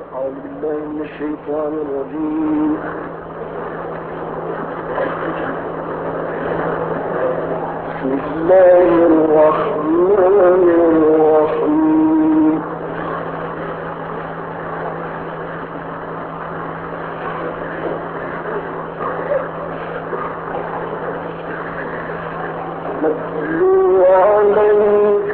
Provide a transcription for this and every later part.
أعوذ بالله من الشيطان الرجيم. بسم الله الرحمن الرحيم. نتلو عليك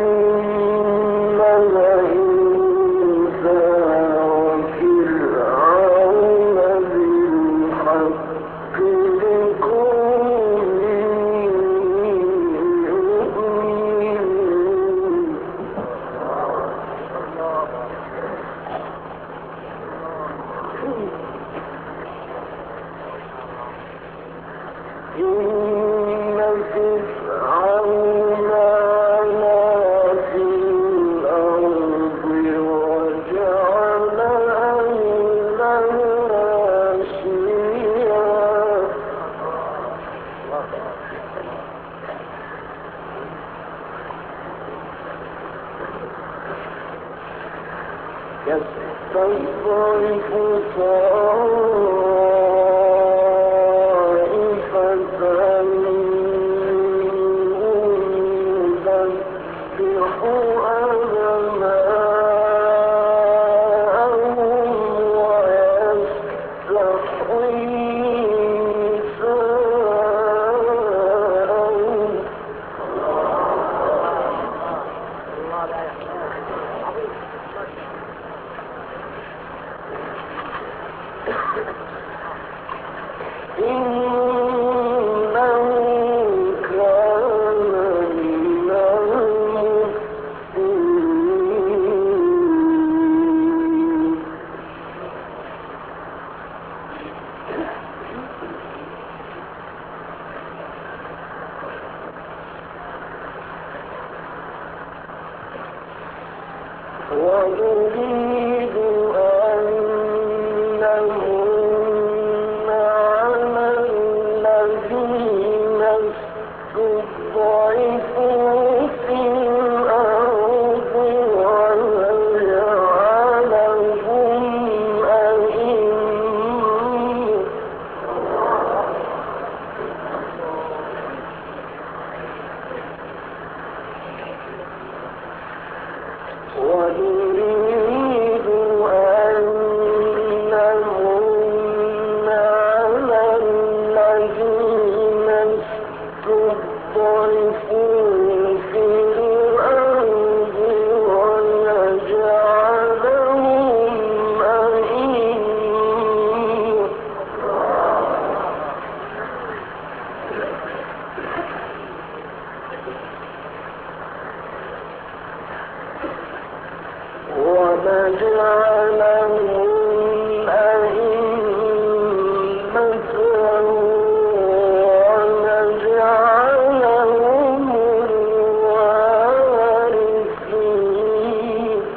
يستضعف طائفة يذبح أبناءهم ويستحيي نساءهم. ونريد أن نمن على الذين استضعفوا في الأرض ونجعلهم أئمة ونريد أن نمن على الذين استضعفوا في الأرض ونجعلهم أئمة ونجعلهم الوارثين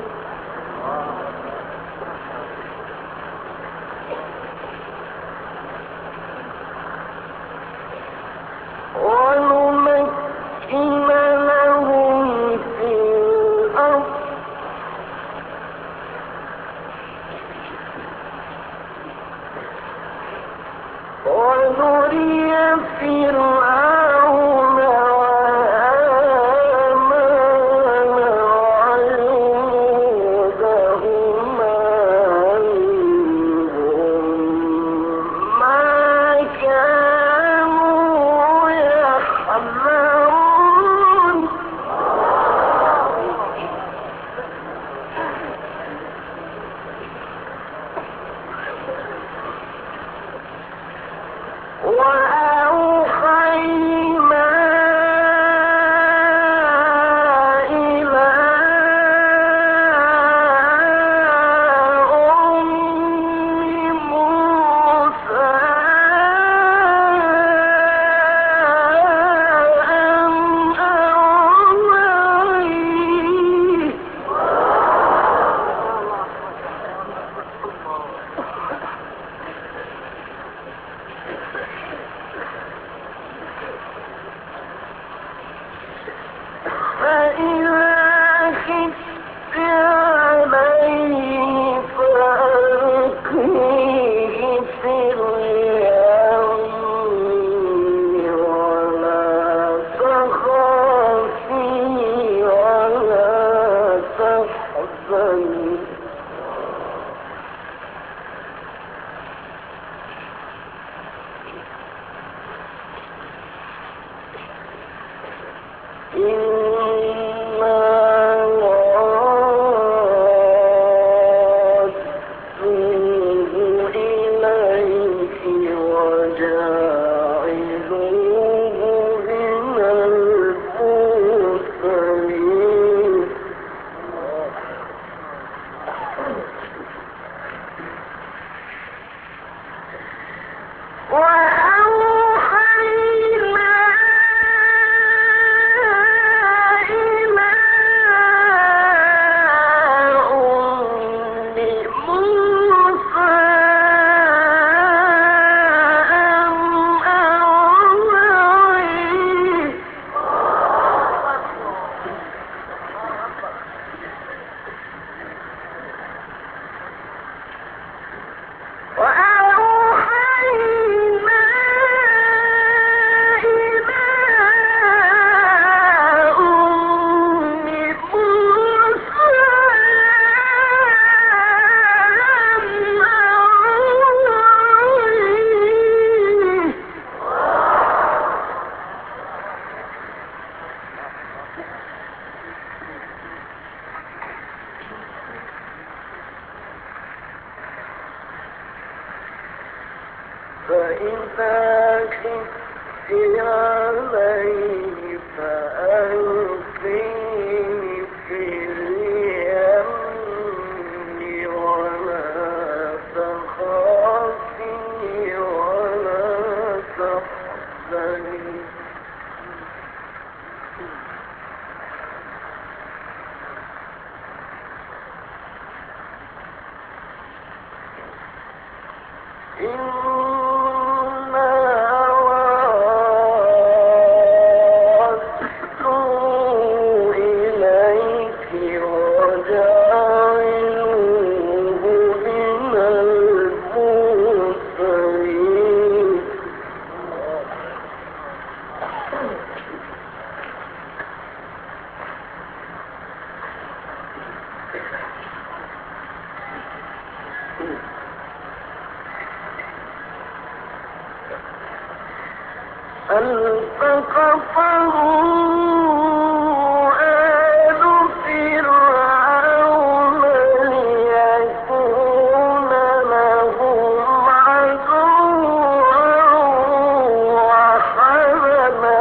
ونمكن لهم في الأرض فإذا خفت عليه فألقيه في اليم ولا تخافي ولا تحزني فالتقطه آل فرعون ليكون لهم عدوا وحزنا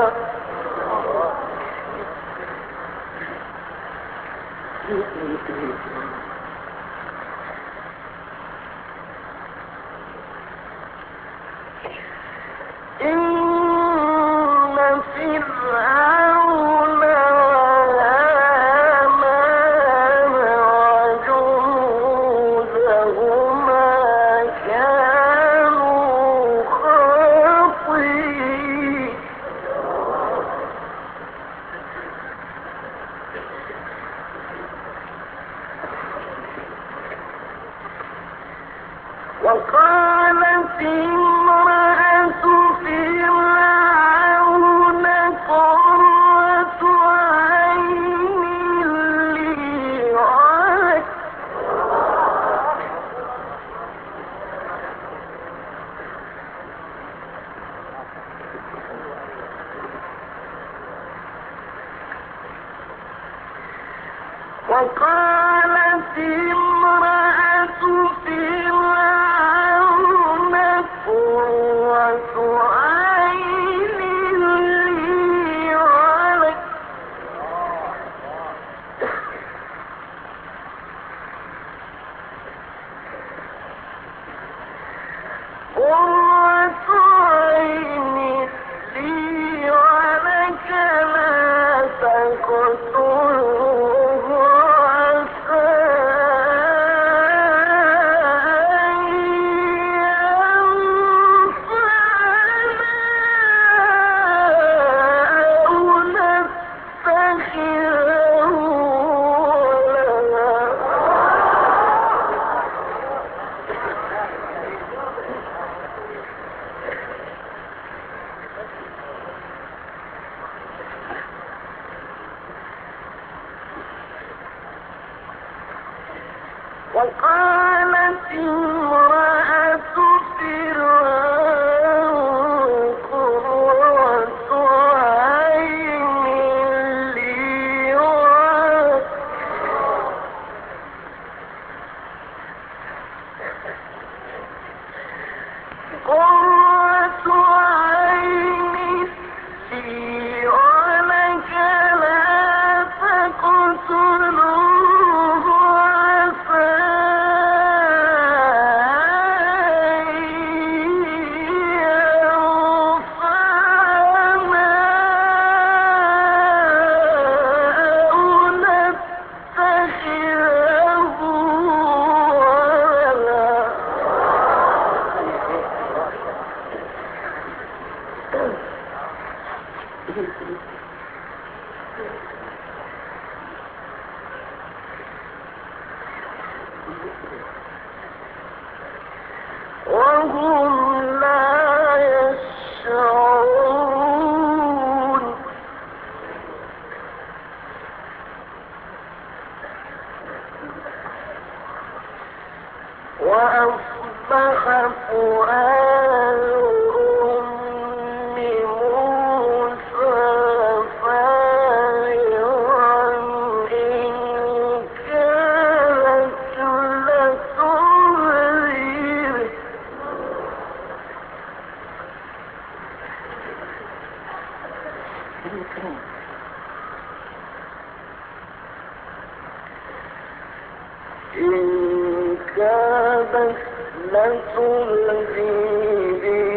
فرعون وهامان وجنودهما كانوا خاطئين وقالت امرأة فرعون قرة عين لي ولك وقالت امرأة فرعون قرة عين لي ولك قرة عين لي ولك لا تقتلوه عسى أن ينفعنا أو نتخذه ولدا وقالت امرأة فرعون قرة عين لي ولك قرة عين لي ولك لا تقتلوه عسى وهم لا يشعرون وأصبح فؤاد أم موسى فارغا إن كانت لتبدي به إن كادت لتبدي به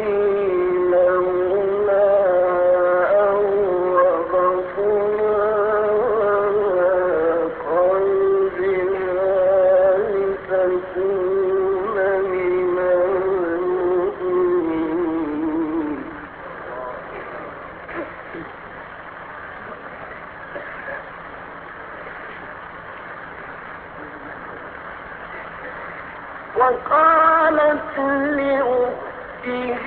لولا أن ربطنا على قلبها لتكون من المؤمنين وقالت لأخته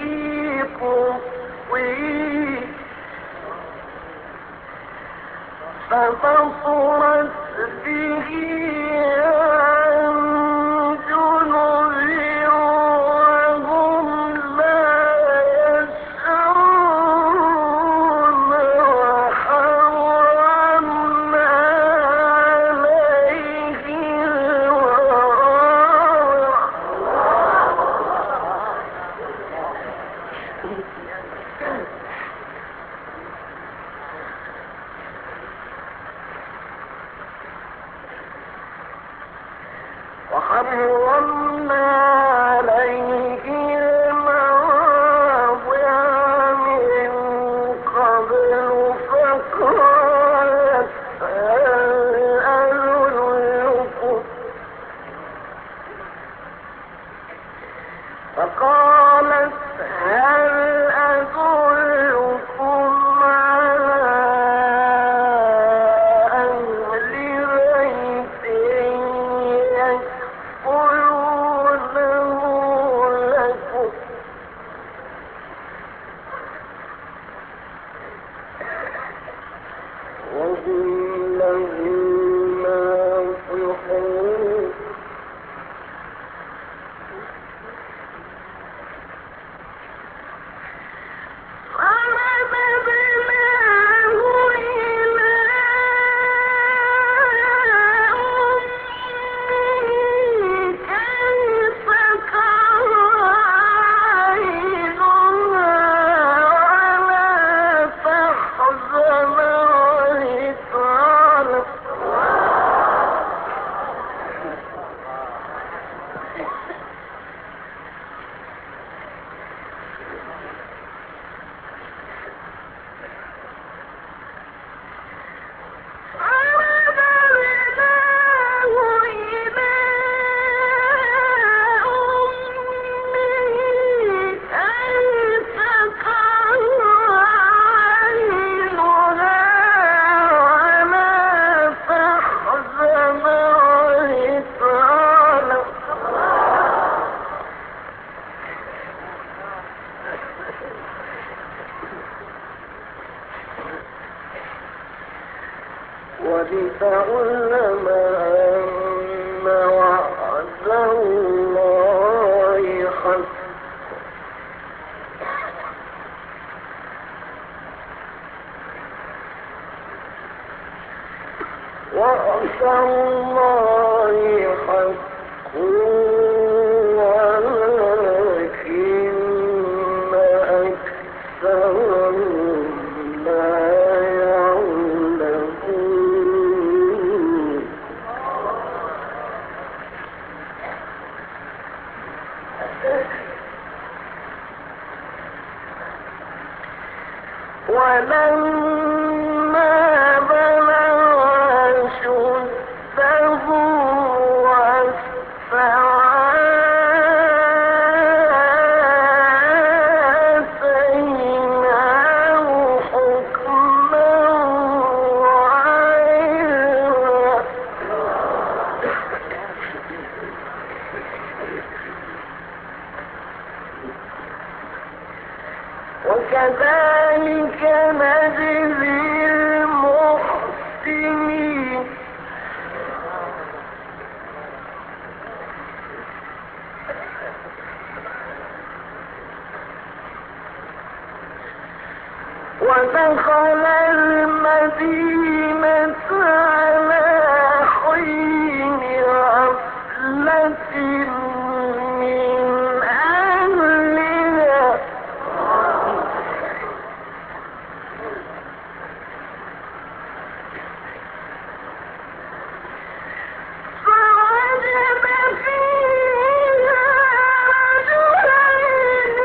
قصيه فبصرت به عن جنب وهم لا يشعرون وحرمنا عليه وحرمنا عليه المراضع من قبل فقالت هل أدلكم على أهل بيت يكفل ولما بلغ أشده آتيناه حكما وعلما وكذلك نجزي المحسنين ودخل المدينة على حين غفلة من أهلها فوجد فيها رجلين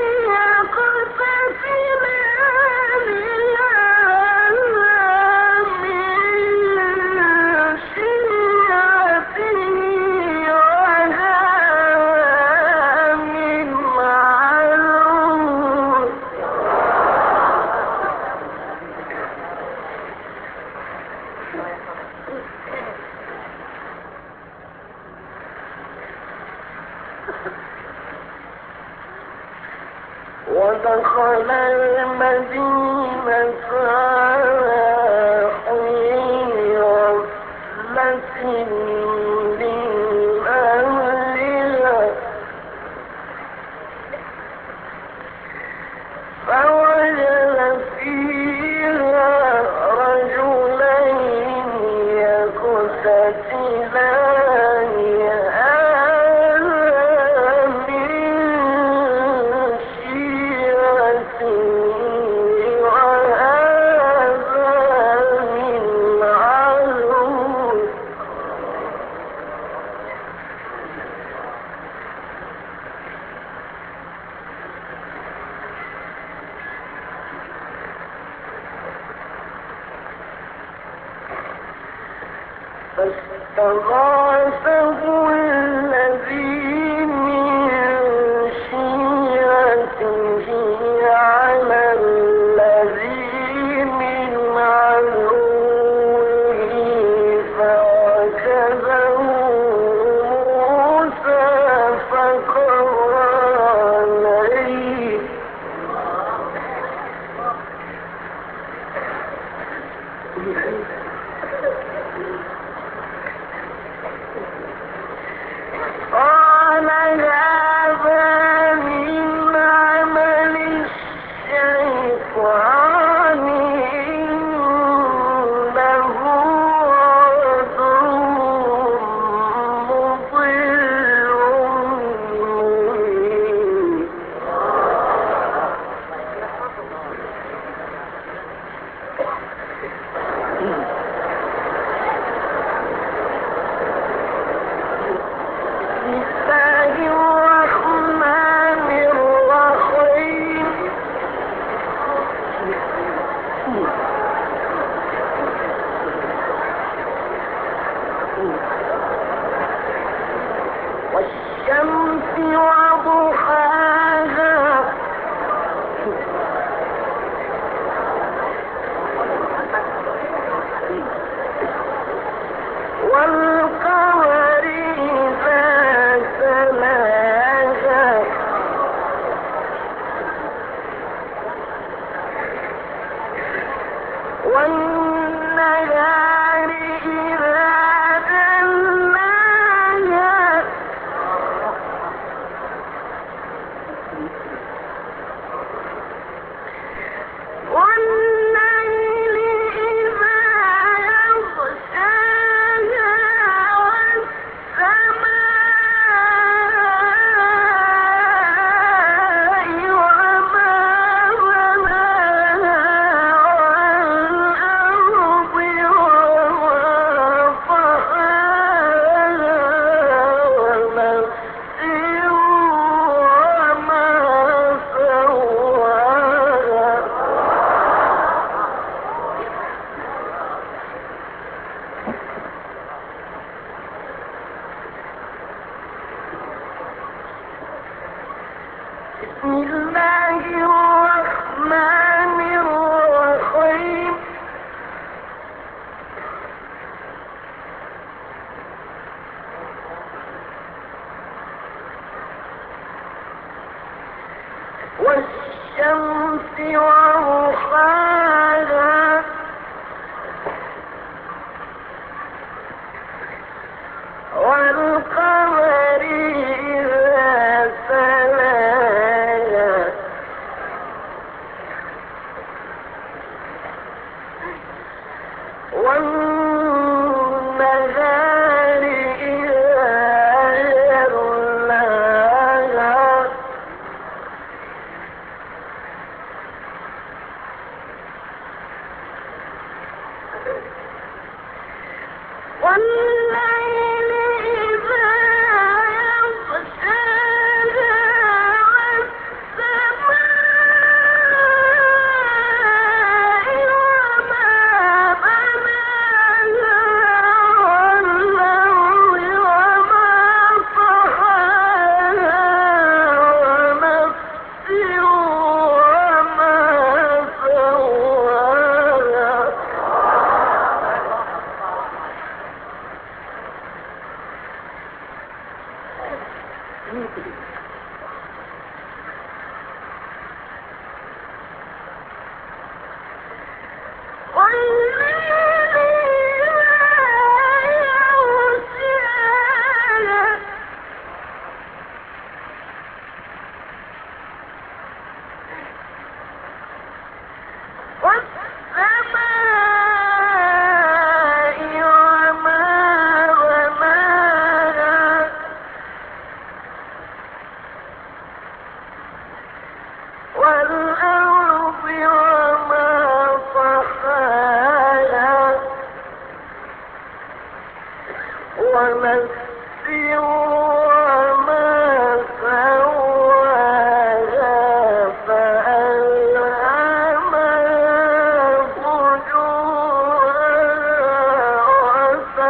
يقتتلان من شيعته وهذا من عدوه ودخل المدينة على حين غفلة من أهلها فوجد فيها رجلين يقتتلان هذا من شيعته وهذا من عدوه فاستغاثه الذي من شيعته على الذي من عدوه فوكزه موسى فقضى عليه قال هذا من عمل الشيطان إنه عدو مضل مبين الله الرحمن الرحيم والشمس وضحاها والقمر إذا تلاها والنهار إذا جلاها بسم الله الرحمن الرحيم والشمس وضحاها والقمر إذا تلاها والنهار إذا جلاها والليل إذا يغشاها والسماء وما بناها والأرض وما طحاها ونفس وما سواها والسماء وما بناها والأرض وما طحاها ونفس وما سواها فألهمها فجورها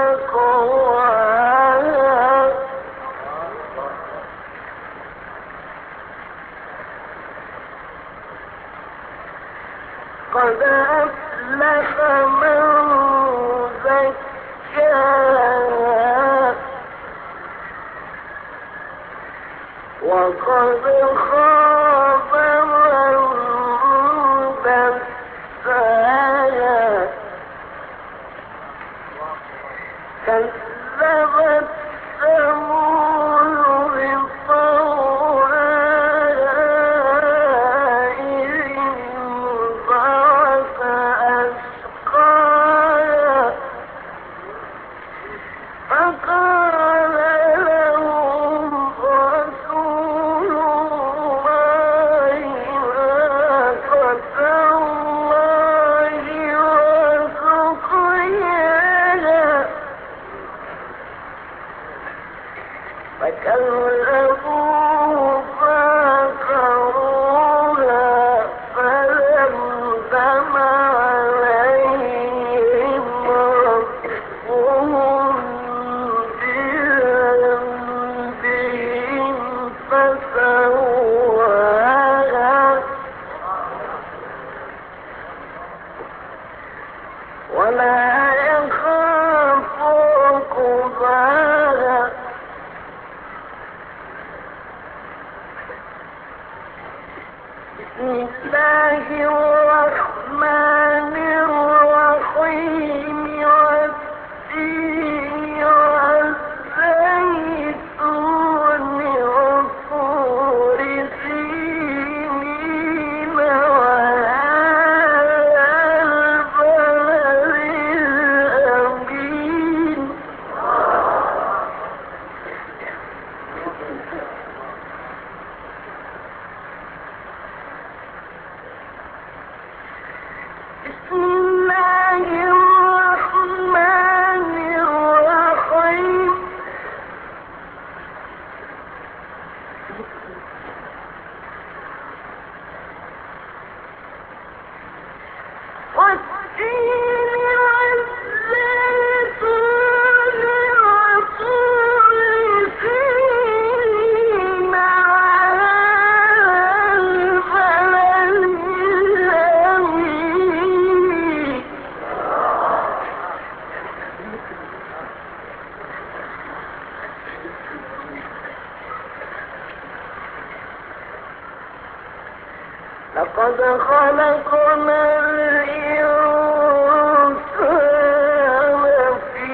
وتقواها قد أفلح من زكاها وقد خاب من دساها كذبت ثمود بطغواها إذ انبعث أشقاها فقال لهم رسول الله ناقة الله وسقياها فكذبوه فعقروها فدمدم عليهم ربهم بذنبهم فسواها ولا يخاف عقباها بسم الله الرحمن الرحيم والتين والزيتون وطور سينين وهذا البلد الأمين لقد خلقنا الإنسان في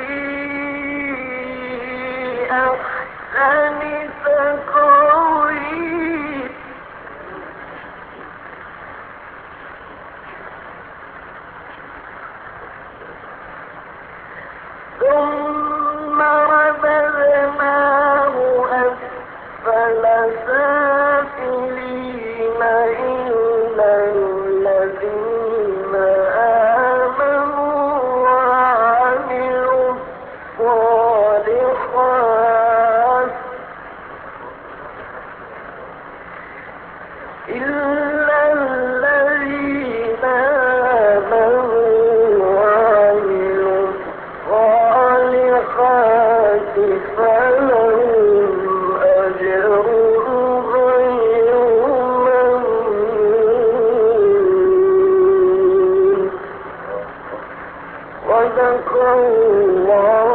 أحسن تقويم ثم رددناه أسفل سافلين إلا الذين آمنوا وعملوا الصالحات إلا الذين آمنوا وعملوا الصالحات فلهم أجر غير ممنون. صدق الله